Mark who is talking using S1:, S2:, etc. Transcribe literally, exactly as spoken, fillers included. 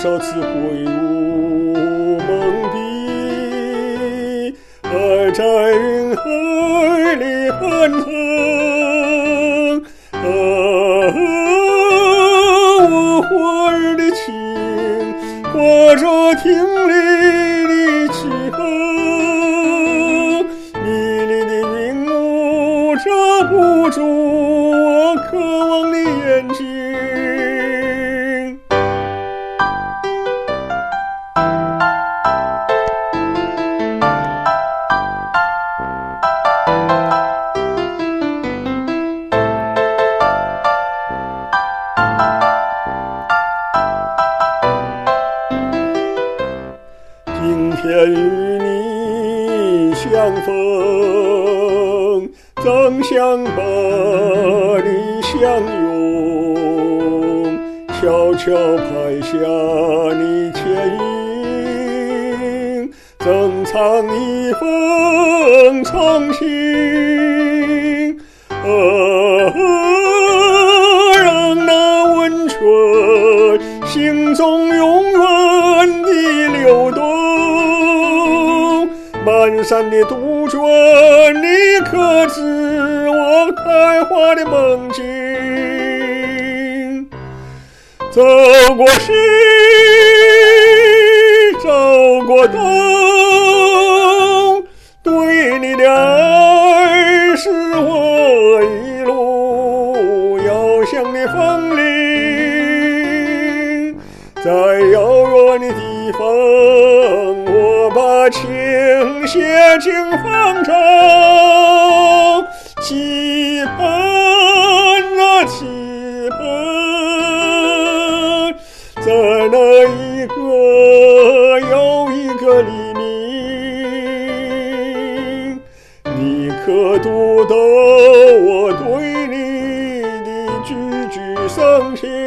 S1: 少次回入梦底，还在云海里翻腾。啊，我花儿的情，挂着听里的气候，迷离的云雾遮不住我渴望的眼睛。今天与你相逢，正想把你相拥，悄悄拍下你倩影，珍藏一份衷情。啊，让那温存心中永远的流动。满山的杜鹃，你可知我开花的梦境？走过西，走过东，对你的爱是我一路遥想的风铃。在遥远的地方，我把情写进方舟，期盼啊期盼，在那一个又一个黎明，你可读懂我对你的句句深情？